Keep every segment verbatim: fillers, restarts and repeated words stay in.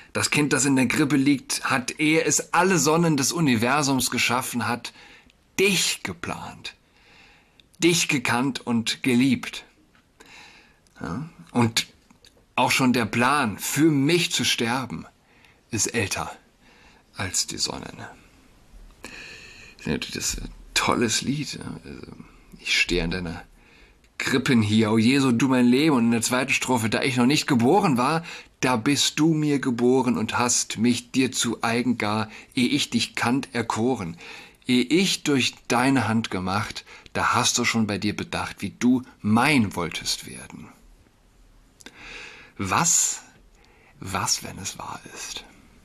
Das Kind, das in der Krippe liegt, hat, ehe es alle Sonnen des Universums geschaffen hat, dich geplant, dich gekannt und geliebt. Ja? Und auch schon der Plan, für mich zu sterben, ist älter als die Sonne. Das ist natürlich ein tolles Lied. Ich stehe an deiner Krippen hier, o Jesu, du mein Leben. Und in der zweiten Strophe, da ich noch nicht geboren war, da bist du mir geboren und hast mich dir zu eigen gar, ehe ich dich kannt, erkoren. Ehe ich durch deine Hand gemacht, da hast du schon bei dir bedacht, wie du mein wolltest werden. Was, was, wenn es wahr ist?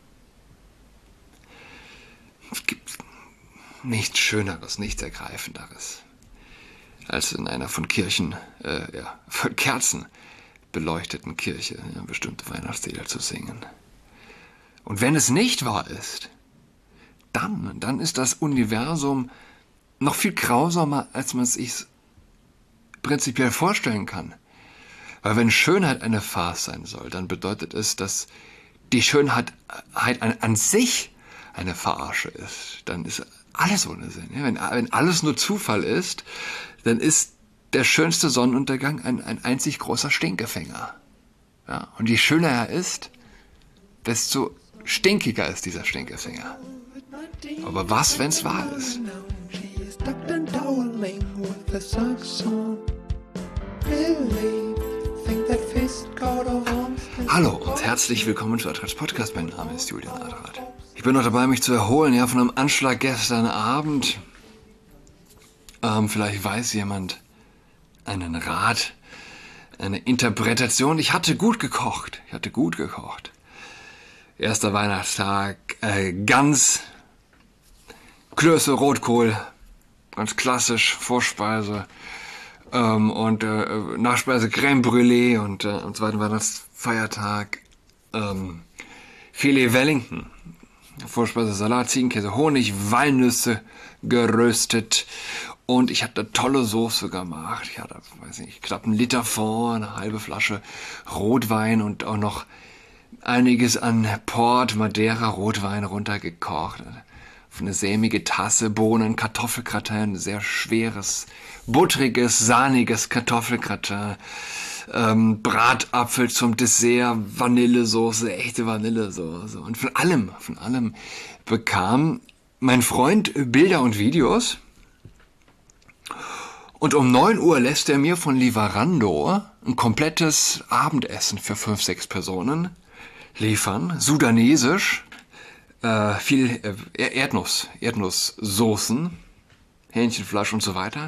Es gibt nichts Schöneres, nichts Ergreifenderes, als in einer von Kirchen, äh, ja, von Kerzen beleuchteten Kirche eine bestimmte Weihnachtslieder zu singen. Und wenn es nicht wahr ist, dann, dann ist das Universum noch viel grausamer, als man es sich prinzipiell vorstellen kann. Weil wenn Schönheit eine Farce sein soll, dann bedeutet es, dass die Schönheit an, an sich eine Verarsche ist. Dann ist alles ohne Sinn. Ja, wenn, wenn alles nur Zufall ist, dann ist der schönste Sonnenuntergang ein, ein einzig großer Stinkefänger. Ja, und je schöner er ist, desto stinkiger ist dieser Stinkefänger. Aber was, wenn es wahr ist? Hallo und herzlich willkommen zu Adrats Podcast. Mein Name ist Julian Adrat. Ich bin noch dabei, mich zu erholen, ja, von einem Anschlag gestern Abend. Ähm, vielleicht weiß jemand einen Rat, eine Interpretation. Ich hatte gut gekocht. Ich hatte gut gekocht. Erster Weihnachtstag, äh, Gans, Klöße, Rotkohl, ganz klassisch, Vorspeise. Ähm, und äh, Nachspeise Crème Brûlée und äh, am zweiten Weihnachtsfeiertag ähm, Filet Wellington. Vorspeise Salat, Ziegenkäse, Honig, Walnüsse geröstet. Und ich hatte eine tolle Soße gemacht. Ich hatte, weiß nicht, knapp einen Liter Fond, eine halbe Flasche Rotwein und auch noch einiges an Port, Madeira, Rotwein runtergekocht. Auf eine sämige Tasse Bohnen, Kartoffelgratin, sehr schweres, buttriges, sahniges Kartoffelgratin, ähm, Bratapfel zum Dessert, Vanillesoße, echte Vanillesoße. Und von allem, von allem bekam mein Freund Bilder und Videos. Und um neun Uhr lässt er mir von Lieferando ein komplettes Abendessen für fünf, sechs Personen liefern, sudanesisch. Äh, viel äh, Erdnuss, Erdnusssoßen, Hähnchenfleisch und so weiter.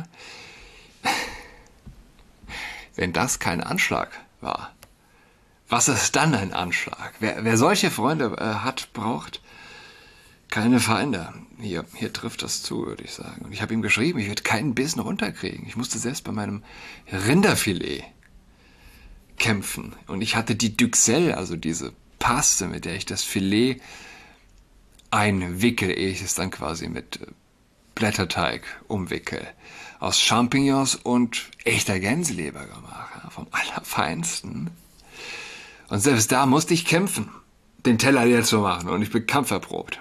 Wenn das kein Anschlag war, was ist dann ein Anschlag? Wer, wer solche Freunde äh, hat, braucht keine Feinde. Hier, hier trifft das zu, würde ich sagen. Und ich habe ihm geschrieben, ich werde keinen Bissen runterkriegen. Ich musste selbst bei meinem Rinderfilet kämpfen. Und ich hatte die Duxelles, also diese Paste, mit der ich das Filet einwickel, ehe ich es dann quasi mit Blätterteig umwickel. Aus Champignons und echter Gänseleber gemacht. Ja, vom Allerfeinsten. Und selbst da musste ich kämpfen, den Teller leer zu machen. Und ich bin kampferprobt.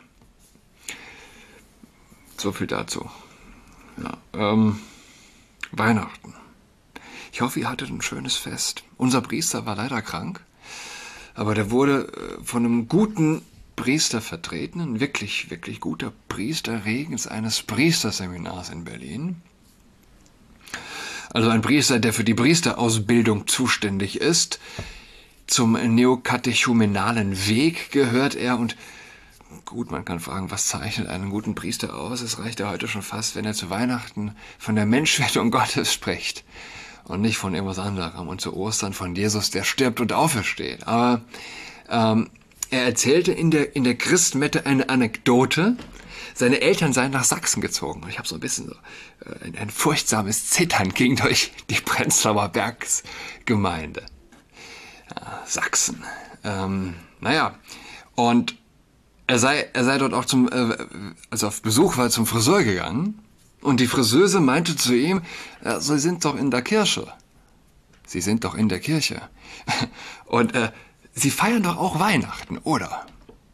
So viel dazu. Ja, ähm, Weihnachten. Ich hoffe, ihr hattet ein schönes Fest. Unser Priester war leider krank. Aber der wurde von einem guten Priester vertreten, ein wirklich, wirklich guter Priester, Regens eines Priesterseminars in Berlin. Also ein Priester, der für die Priesterausbildung zuständig ist. Zum neokatechumenalen Weg gehört er und gut, man kann fragen, was zeichnet einen guten Priester aus? Es reicht ja heute schon fast, wenn er zu Weihnachten von der Menschwerdung Gottes spricht und nicht von irgendwas anderem und zu Ostern von Jesus, der stirbt und aufersteht. Aber ähm, er erzählte in der, in der Christmette eine Anekdote. Seine Eltern seien nach Sachsen gezogen. Und ich habe so ein bisschen so äh, ein, ein furchtsames Zittern ging durch die Prenzlauer Bergsgemeinde. Ja, Sachsen. Ähm, naja, und er sei, er sei dort auch zum, äh, also auf Besuch war, zum Friseur gegangen. Und die Friseuse meinte zu ihm, äh, Sie sind doch in der Kirche. Sie sind doch in der Kirche. Und äh, Sie feiern doch auch Weihnachten, oder?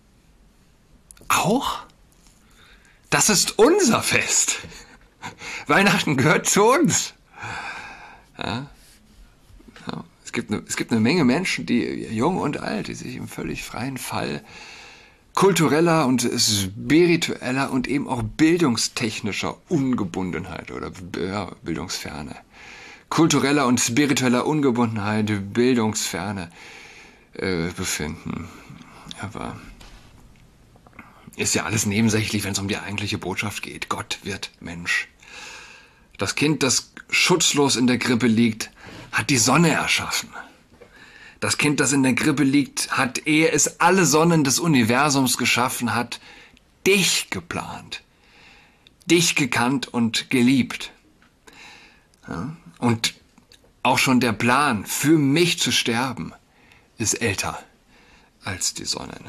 Auch? Das ist unser Fest. Weihnachten gehört zu uns. Ja? Ja. Es gibt eine, es gibt eine Menge Menschen, die jung und alt, die sich im völlig freien Fall kultureller und spiritueller und eben auch bildungstechnischer Ungebundenheit oder ja, Bildungsferne, kultureller und spiritueller Ungebundenheit, Bildungsferne äh, befinden. Aber ist ja alles nebensächlich, wenn es um die eigentliche Botschaft geht. Gott wird Mensch. Das Kind, das schutzlos in der Krippe liegt, hat die Sonne erschaffen. Das Kind, das in der Krippe liegt, hat, ehe es alle Sonnen des Universums geschaffen hat, dich geplant, dich gekannt und geliebt. Ja? Und auch schon der Plan, für mich zu sterben, ist älter als die Sonnen.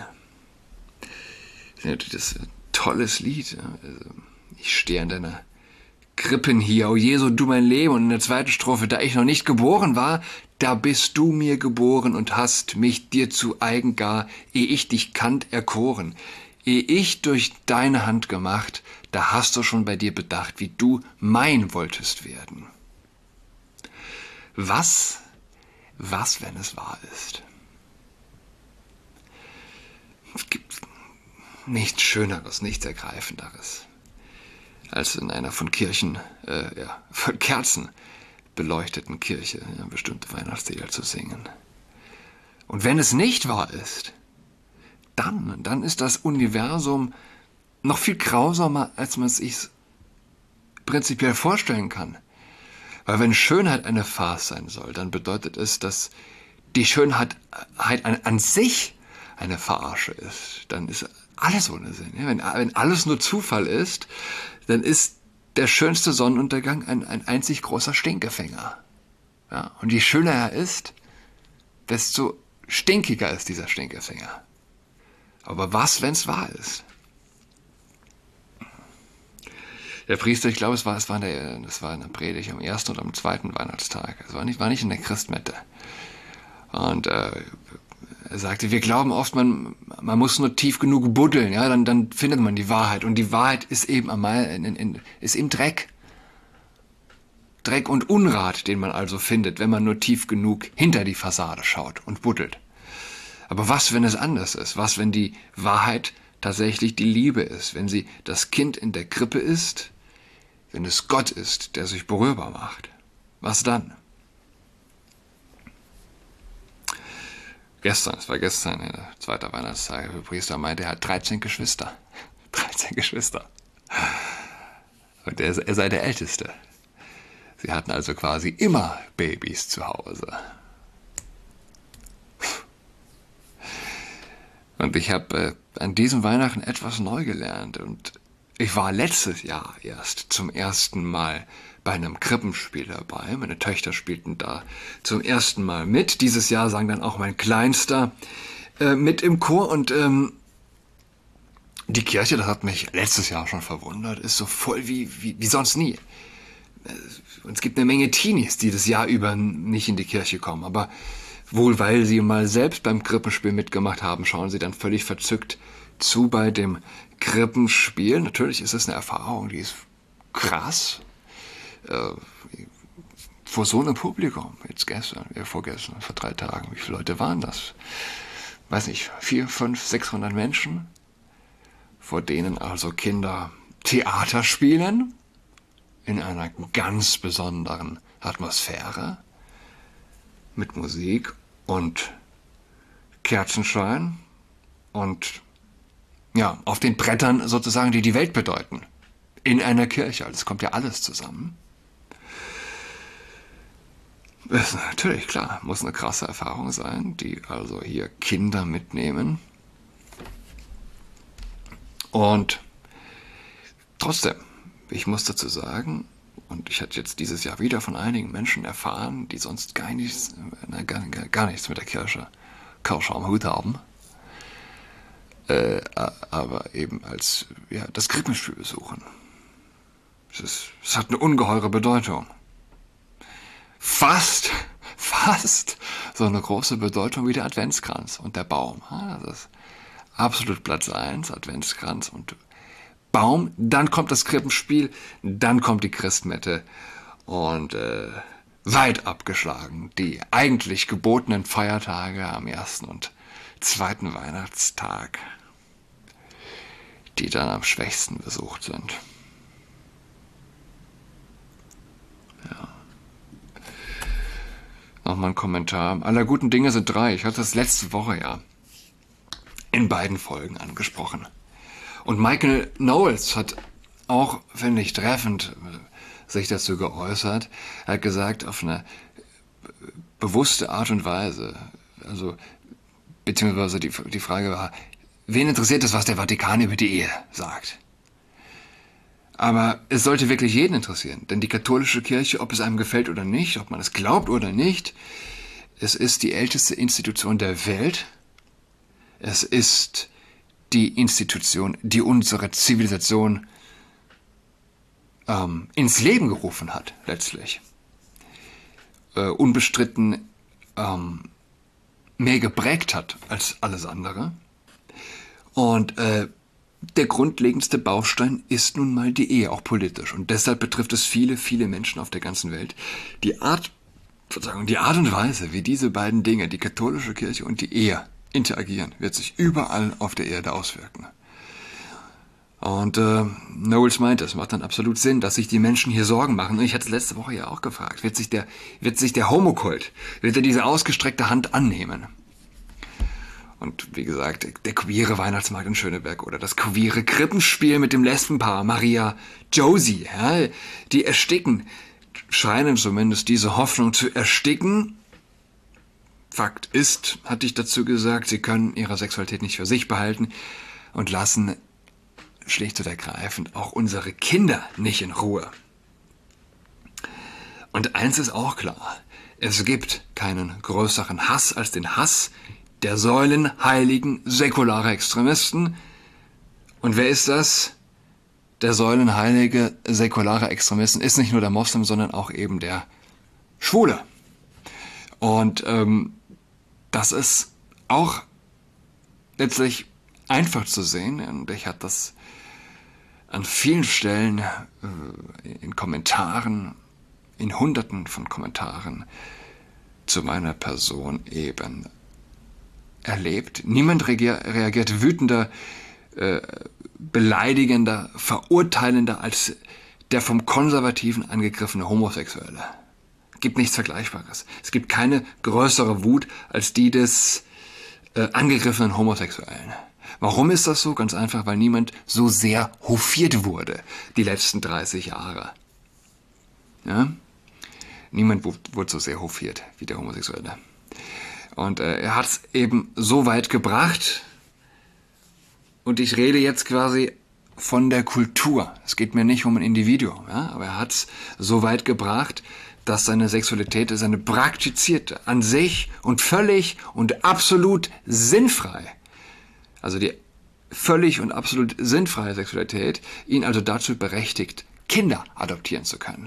Das ist ein tolles Lied. Ich stehe an deiner Krippen hier, o Jesu, du mein Leben. Und in der zweiten Strophe, da ich noch nicht geboren war, da bist du mir geboren und hast mich dir zu eigen gar, ehe ich dich kannt, erkoren. Ehe ich durch deine Hand gemacht, da hast du schon bei dir bedacht, wie du mein wolltest werden. Was, was, wenn es wahr ist? Es gibt nichts Schöneres, nichts Ergreifenderes, als in einer von Kirchen, äh, ja, von Kerzen beleuchteten Kirche ja, bestimmte Weihnachtslieder zu singen. Und wenn es nicht wahr ist, dann, dann ist das Universum noch viel grausamer, als man es sich prinzipiell vorstellen kann. Weil wenn Schönheit eine Farce sein soll, dann bedeutet es, dass die Schönheit an, an sich eine Verarsche ist. Dann ist alles ohne Sinn. Ja, wenn, wenn alles nur Zufall ist, dann ist der schönste Sonnenuntergang ein, ein einzig großer Stinkefänger. Ja, und je schöner er ist, desto stinkiger ist dieser Stinkefänger. Aber was, wenn es wahr ist? Der Priester, ich glaube, es war, es war, in der, das war in der Predigt am ersten oder am zweiten Weihnachtstag. Es war nicht, war nicht in der Christmette. Und äh, er sagte, wir glauben oft, man, man muss nur tief genug buddeln, ja, dann, dann findet man die Wahrheit. Und die Wahrheit ist eben einmal in, in, ist im Dreck. Dreck und Unrat, den man also findet, wenn man nur tief genug hinter die Fassade schaut und buddelt. Aber was, wenn es anders ist? Was, wenn die Wahrheit tatsächlich die Liebe ist? Wenn sie das Kind in der Krippe ist? Wenn es Gott ist, der sich berührbar macht? Was dann? Gestern, es war gestern, der zweite Weihnachtstag, der Priester meinte, er hat dreizehn Geschwister. dreizehn Geschwister. Und er, er sei der Älteste. Sie hatten also quasi immer Babys zu Hause. Und ich habe äh, an diesem Weihnachten etwas neu gelernt. Und ich war letztes Jahr erst zum ersten Mal bei einem Krippenspiel dabei. Meine Töchter spielten da zum ersten Mal mit. Dieses Jahr sang dann auch mein Kleinster äh, mit im Chor. Und ähm, die Kirche, das hat mich letztes Jahr schon verwundert, ist so voll wie, wie, wie sonst nie. Und es gibt eine Menge Teenies, die das Jahr über nicht in die Kirche kommen. Aber wohl weil sie mal selbst beim Krippenspiel mitgemacht haben, schauen sie dann völlig verzückt zu bei dem Krippenspiel. Natürlich ist es eine Erfahrung, die ist krass. Äh, vor so einem Publikum, jetzt gestern, ja, vorgestern, vor drei Tagen, wie viele Leute waren das? Weiß nicht, vier, fünf, sechshundert Menschen, vor denen also Kinder Theater spielen, in einer ganz besonderen Atmosphäre, mit Musik und Kerzenschein und ja, auf den Brettern sozusagen, die die Welt bedeuten. In einer Kirche, also es kommt ja alles zusammen. Das ist natürlich, klar, muss eine krasse Erfahrung sein, die also hier Kinder mitnehmen. Und trotzdem, ich muss dazu sagen, und ich hatte jetzt dieses Jahr wieder von einigen Menschen erfahren, die sonst gar nichts, na, gar, gar nichts mit der Kirche, Kirche am Hut haben, äh, aber eben als ja, das Krippenspiel besuchen. Es, ist, es hat eine ungeheure Bedeutung. Fast, fast so eine große Bedeutung wie der Adventskranz und der Baum. Das ist absolut Platz eins, Adventskranz und Baum. Dann kommt das Krippenspiel, dann kommt die Christmette und äh, weit abgeschlagen die eigentlich gebotenen Feiertage am ersten und zweiten Weihnachtstag, die dann am schwächsten besucht sind. Ja. Nochmal ein Kommentar. Aller guten Dinge sind drei. Ich hatte das letzte Woche ja in beiden Folgen angesprochen. Und Michael Knowles hat auch, finde ich, treffend sich dazu geäußert. Er hat gesagt, auf eine bewusste Art und Weise, also beziehungsweise die, die Frage war, wen interessiert es, was der Vatikan über die Ehe sagt? Aber es sollte wirklich jeden interessieren, denn die katholische Kirche, ob es einem gefällt oder nicht, ob man es glaubt oder nicht, es ist die älteste Institution der Welt. Es ist die Institution, die unsere Zivilisation ähm, ins Leben gerufen hat, letztlich. Äh, unbestritten ähm, mehr geprägt hat als alles andere. Und äh, der grundlegendste Baustein ist nun mal die Ehe, auch politisch. Und deshalb betrifft es viele, viele Menschen auf der ganzen Welt. Die Art, sozusagen, die Art und Weise, wie diese beiden Dinge, die katholische Kirche und die Ehe, interagieren, wird sich überall auf der Erde auswirken. Und äh, Knowles meint, es macht dann absolut Sinn, dass sich die Menschen hier Sorgen machen. Und ich hatte es letzte Woche ja auch gefragt, wird sich der, wird sich der Homokult, wird er diese ausgestreckte Hand annehmen? Und wie gesagt, der queere Weihnachtsmarkt in Schöneberg oder das queere Krippenspiel mit dem Lesbenpaar Maria Josie, ja, die ersticken, scheinen zumindest diese Hoffnung zu ersticken. Fakt ist, hatte ich dazu gesagt, sie können ihre Sexualität nicht für sich behalten und lassen schlicht und ergreifend auch unsere Kinder nicht in Ruhe. Und eins ist auch klar, es gibt keinen größeren Hass als den Hass der säulenheiligen säkulare Extremisten. Und wer ist das? Der säulenheilige säkulare Extremisten ist nicht nur der Moslem, sondern auch eben der Schwule. Und ähm, das ist auch letztlich einfach zu sehen. Und ich hatte das an vielen Stellen äh, in Kommentaren, in Hunderten von Kommentaren zu meiner Person eben erlebt. Niemand reagier, reagiert wütender, äh, beleidigender, verurteilender als der vom Konservativen angegriffene Homosexuelle. Gibt nichts Vergleichbares. Es gibt keine größere Wut als die des äh, angegriffenen Homosexuellen. Warum ist das so? Ganz einfach, weil niemand so sehr hofiert wurde die letzten dreißig Jahre. Ja? Niemand wurde so sehr hofiert wie der Homosexuelle. Und äh, er hat es eben so weit gebracht, und ich rede jetzt quasi von der Kultur. Es geht mir nicht um ein Individuum, ja? Aber er hat es so weit gebracht, dass seine Sexualität, seine praktizierte, an sich und völlig und absolut sinnfrei, also die völlig und absolut sinnfreie Sexualität, ihn also dazu berechtigt, Kinder adoptieren zu können.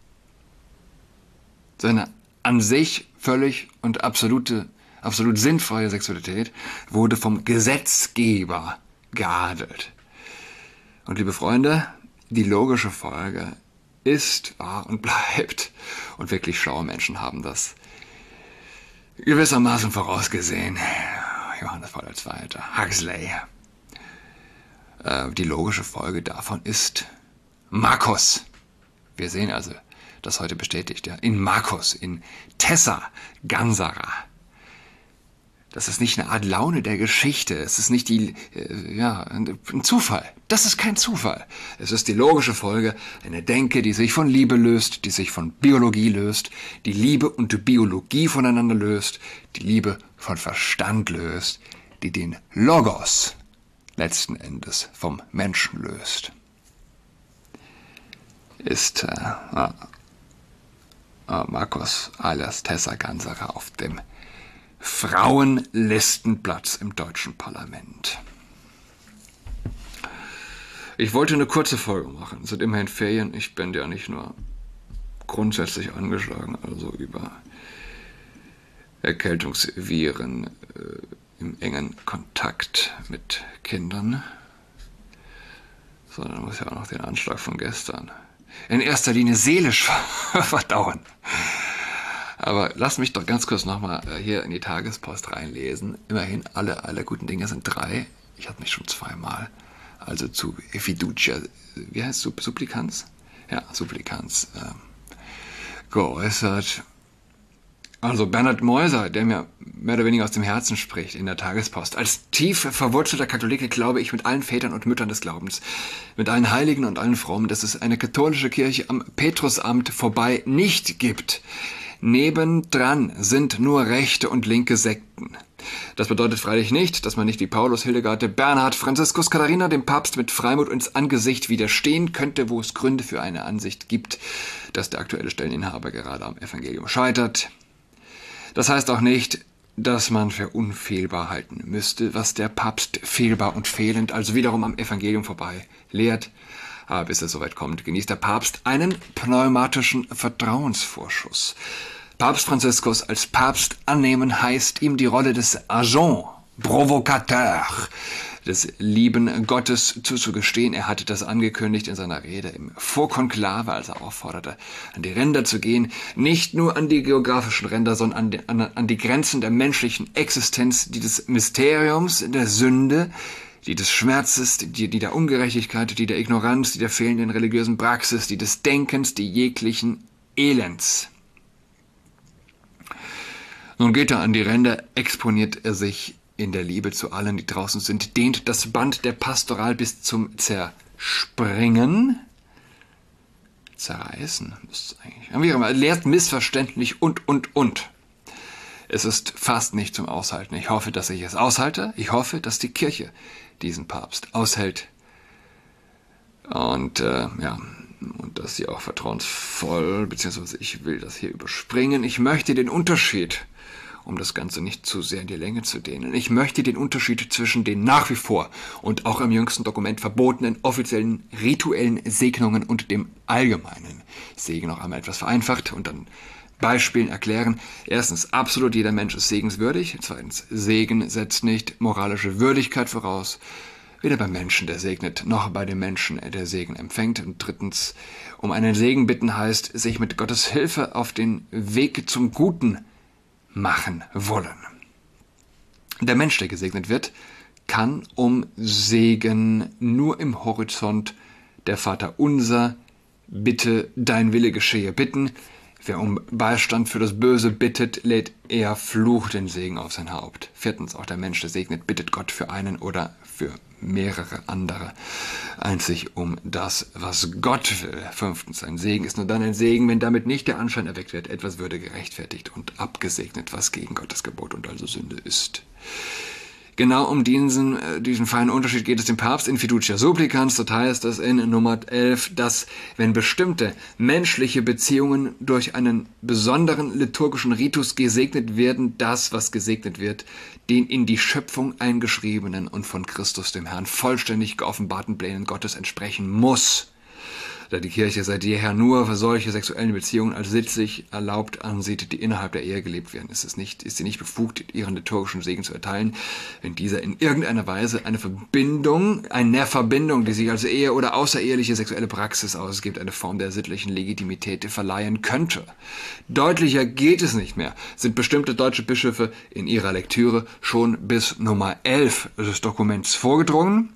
Seine an sich völlig und absolute, absolut sinnfreie Sexualität wurde vom Gesetzgeber geadelt. Und liebe Freunde, die logische Folge ist, war und bleibt, und wirklich schlaue Menschen haben das gewissermaßen vorausgesehen. Johannes Paul der Zweite, Huxley. Äh, die logische Folge davon ist Markus. Wir sehen also, das heute bestätigt, ja, in Markus, in Tessa Gansara. Das ist nicht eine Art Laune der Geschichte. Es ist nicht die, äh, ja, ein Zufall. Das ist kein Zufall. Es ist die logische Folge einer Denke, die sich von Liebe löst, die sich von Biologie löst, die Liebe und die Biologie voneinander löst, die Liebe von Verstand löst, die den Logos letzten Endes vom Menschen löst. Ist äh, äh, Markus alias Tessa Gansara auf dem Frauenlistenplatz im deutschen Parlament. Ich wollte eine kurze Folge machen. Es sind immerhin Ferien. Ich bin ja nicht nur grundsätzlich angeschlagen, also über Erkältungsviren äh, im engen Kontakt mit Kindern. Sondern muss ja auch noch den Anschlag von gestern in erster Linie seelisch verdauen. Aber lass mich doch ganz kurz nochmal hier in die Tagespost reinlesen. Immerhin, alle, alle guten Dinge sind drei. Ich hatte mich schon zweimal, also zu Fiducia, wie heißt es, Supplikanz? Ja, Supplikanz ähm, geäußert. Also Bernhard Meuser, der mir mehr oder weniger aus dem Herzen spricht in der Tagespost. Als tief verwurzelter Katholike glaube ich mit allen Vätern und Müttern des Glaubens, mit allen Heiligen und allen Frommen, dass es eine katholische Kirche am Petrusamt vorbei nicht gibt. Nebendran sind nur rechte und linke Sekten. Das bedeutet freilich nicht, dass man nicht wie Paulus, Hildegard, Bernhard, Franziskus, Katharina dem Papst mit Freimut ins Angesicht widerstehen könnte, wo es Gründe für eine Ansicht gibt, dass der aktuelle Stelleninhaber gerade am Evangelium scheitert. Das heißt auch nicht, dass man für unfehlbar halten müsste, was der Papst fehlbar und fehlend, also wiederum am Evangelium vorbei, lehrt. Aber bis es soweit kommt, genießt der Papst einen pneumatischen Vertrauensvorschuss. Papst Franziskus als Papst annehmen heißt ihm die Rolle des Agent, Provocateur, des lieben Gottes zuzugestehen. Er hatte das angekündigt in seiner Rede im Vorkonklave, als er aufforderte, an die Ränder zu gehen. Nicht nur an die geografischen Ränder, sondern an die, an, an die Grenzen der menschlichen Existenz, die des Mysteriums, der Sünde, die des Schmerzes, die, die der Ungerechtigkeit, die der Ignoranz, die der fehlenden religiösen Praxis, die des Denkens, die jeglichen Elends. Nun geht er an die Ränder, exponiert er sich in der Liebe zu allen, die draußen sind, dehnt das Band der Pastoral bis zum Zerspringen, zerreißen, müsste es eigentlich, wie auch immer, lehrt missverständlich und, und, und. Es ist fast nicht zum Aushalten. Ich hoffe, dass ich es aushalte. Ich hoffe, dass die Kirche diesen Papst aushält. Und, äh, ja, und dass sie auch vertrauensvoll, beziehungsweise ich will das hier überspringen. Ich möchte den Unterschied, um das Ganze nicht zu sehr in die Länge zu dehnen, ich möchte den Unterschied zwischen den nach wie vor und auch im jüngsten Dokument verbotenen offiziellen rituellen Segnungen und dem allgemeinen Segen noch einmal etwas vereinfacht und dann Beispielen erklären. Erstens, absolut jeder Mensch ist segenswürdig. Zweitens, Segen setzt nicht moralische Würdigkeit voraus. Weder beim Menschen, der segnet, noch bei dem Menschen, der Segen empfängt. Und drittens, um einen Segen bitten heißt, sich mit Gottes Hilfe auf den Weg zum Guten machen wollen. Der Mensch, der gesegnet wird, kann um Segen nur im Horizont der Vaterunser, bitte dein Wille geschehe, bitten. Wer um Beistand für das Böse bittet, lädt eher Fluch den Segen auf sein Haupt. Viertens, auch der Mensch, der segnet, bittet Gott für einen oder für mehrere andere, einzig um das, was Gott will. Fünftens, ein Segen ist nur dann ein Segen, wenn damit nicht der Anschein erweckt wird, etwas würde gerechtfertigt und abgesegnet, was gegen Gottes Gebot und also Sünde ist. Genau um diesen, diesen feinen Unterschied geht es dem Papst in Fiducia Supplicans. Dort heißt es in Nummer elf, dass wenn bestimmte menschliche Beziehungen durch einen besonderen liturgischen Ritus gesegnet werden, das, was gesegnet wird, den in die Schöpfung eingeschriebenen und von Christus dem Herrn vollständig geoffenbarten Plänen Gottes entsprechen muss. Da die Kirche seit jeher nur für solche sexuellen Beziehungen als sittlich erlaubt ansieht, die innerhalb der Ehe gelebt werden, ist, es nicht, ist sie nicht befugt, ihren liturgischen Segen zu erteilen, wenn dieser in irgendeiner Weise eine Verbindung, eine Verbindung, die sich als Ehe oder außereheliche sexuelle Praxis ausgibt, eine Form der sittlichen Legitimität verleihen könnte. Deutlicher geht es nicht mehr, sind bestimmte deutsche Bischöfe in ihrer Lektüre schon bis Nummer elf des Dokuments vorgedrungen.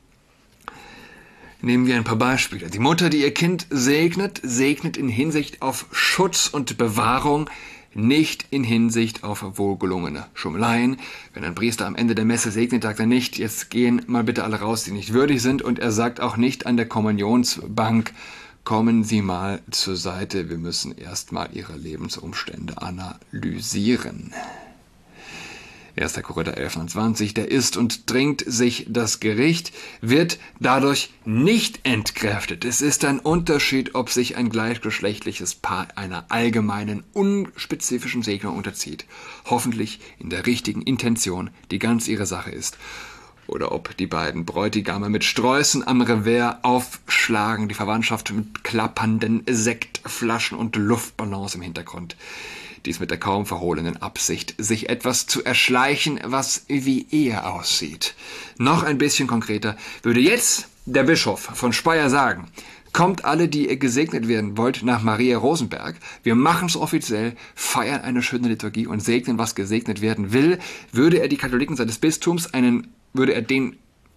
Nehmen wir ein paar Beispiele. Die Mutter, die ihr Kind segnet, segnet in Hinsicht auf Schutz und Bewahrung, nicht in Hinsicht auf wohlgelungene Schummeleien. Wenn ein Priester am Ende der Messe segnet, sagt er nicht, jetzt gehen mal bitte alle raus, die nicht würdig sind. Und er sagt auch nicht an der Kommunionsbank, kommen Sie mal zur Seite, wir müssen erstmal Ihre Lebensumstände analysieren. erster Korinther elf neunundzwanzig, der isst und trinkt sich das Gericht, wird dadurch nicht entkräftet. Es ist ein Unterschied, ob sich ein gleichgeschlechtliches Paar einer allgemeinen, unspezifischen Segnung unterzieht, hoffentlich in der richtigen Intention, die ganz ihre Sache ist, oder ob die beiden Bräutigame mit Sträußen am Revers aufschlagen, die Verwandtschaft mit klappernden Sektflaschen und Luftballons im Hintergrund. dies mit der kaum verhohlenen Absicht, sich etwas zu erschleichen, was wie Ehe aussieht. Noch ein bisschen konkreter würde jetzt der Bischof von Speyer sagen: Kommt alle, die ihr gesegnet werden wollt, nach Maria Rosenberg. Wir machen es offiziell, feiern eine schöne Liturgie und segnen, was gesegnet werden will. Würde er die Katholiken seines Bistums einen, würde er den...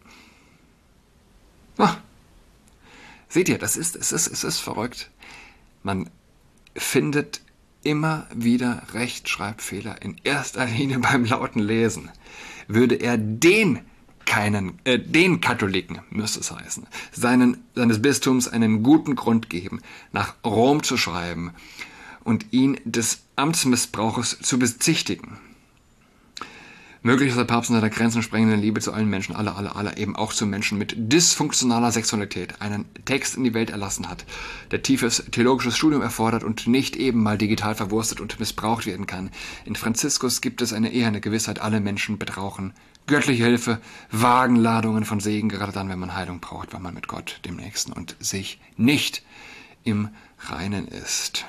Ah, seht ihr, das ist, es ist, es ist verrückt. Man findet immer wieder Rechtschreibfehler, in erster Linie beim lauten Lesen. Würde er den keinen, äh, den Katholiken, müsste es heißen, seinen, seines Bistums einen guten Grund geben, nach Rom zu schreiben und ihn des Amtsmissbrauches zu bezichtigen. Möglich ist der Papst in seiner grenzensprengenden Liebe zu allen Menschen, alle, alle, alle, eben auch zu Menschen mit dysfunktionaler Sexualität, einen Text in die Welt erlassen hat, der tiefes theologisches Studium erfordert und nicht eben mal digital verwurstet und missbraucht werden kann. In Franziskus gibt es eine eherne Gewissheit, alle Menschen brauchen göttliche Hilfe, Wagenladungen von Segen, gerade dann, wenn man Heilung braucht, weil man mit Gott, dem Nächsten und sich nicht im Reinen ist.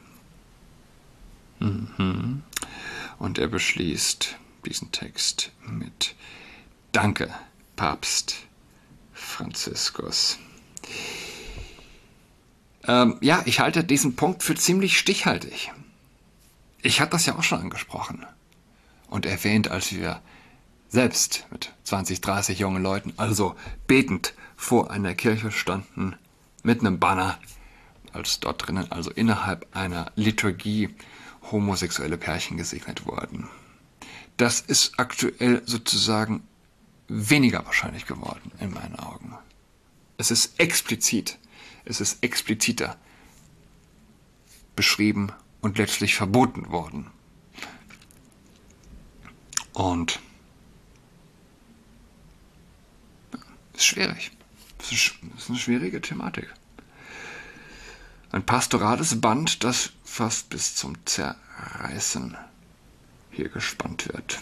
Mhm. Und er beschließt diesen Text mit: Danke, Papst Franziskus. Ähm, ja, ich halte diesen Punkt für ziemlich stichhaltig. Ich hatte das ja auch schon angesprochen und erwähnt, als wir selbst mit zwanzig, dreißig jungen Leuten, also betend, vor einer Kirche standen, mit einem Banner, als dort drinnen, also innerhalb einer Liturgie, homosexuelle Pärchen gesegnet wurden. Das ist aktuell sozusagen weniger wahrscheinlich geworden, in meinen Augen. Es ist explizit, es ist expliziter beschrieben und letztlich verboten worden. Und es ist schwierig. Es ist eine schwierige Thematik. Ein pastorales Band, das fast bis zum Zerreißen hier gespannt wird.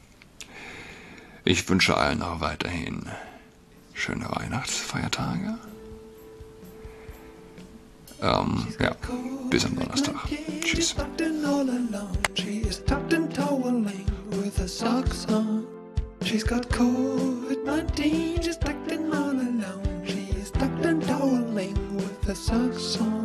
Ich wünsche allen auch weiterhin schöne Weihnachtsfeiertage. Ähm, ja, bis am Donnerstag. Tschüss. She's got COVID nineteen, she's tucked in all alone. She's tucked and toweling with her socks on.